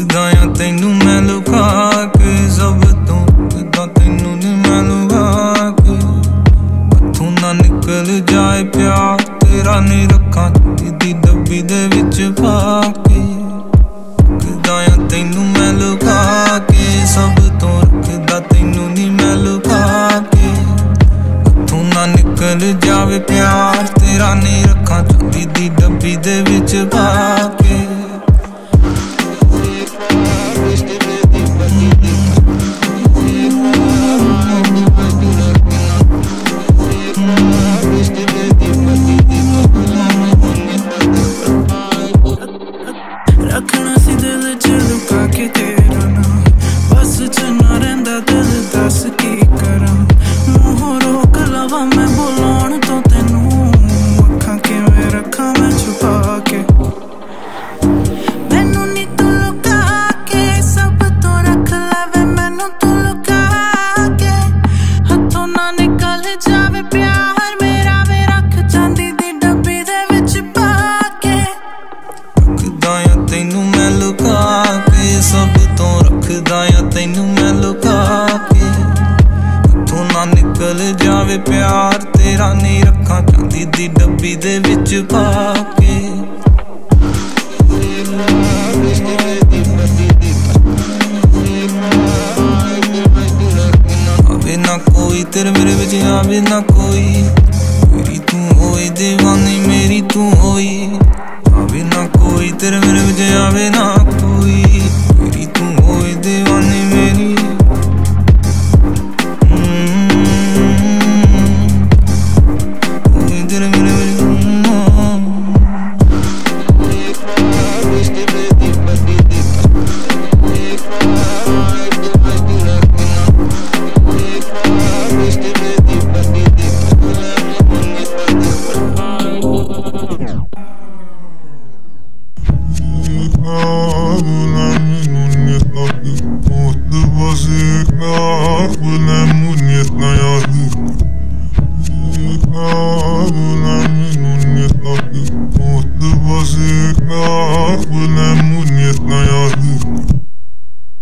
रखदा तैनू मैं लुका के सब तो रखदा तैनू नी मैं लुका के हथों ना निकल जाए प्यार तेरा नी रखा दी डब्बी दे विच पा के रखदा तैनू मैं लुका के सब तो रखदा तैनू नी मैं लुका के हथों ना निकल जावे प्यार तेरा नी रखा दी डब्बी दे विच पा के रखना सी दिल च लुका के तेरा नाम बस च ना रहिंदा दिल दस की करा मूंहों रोक लवा मैं बुलाउण तो तैनू अखां किवें रखां मैं छुपा के मैनू नी तू लुका के सब तो रख लवे मैनू तू लुका के हथों ना निकल जावे प्यार मेरा वे रख जांदी दी डब्बी दे विच पा के रखदा तैनू मैं लुका के सब तो रखदा तैनू मैं लुका के हथों ना निकल जावे प्यार तेरा नहीं रखा चांदी दी डब्बी दे विच पा के आवे ना कोई तेरे मेरे विच आवे ना कोई मेरी तू होई दीवानी मेरी तू होई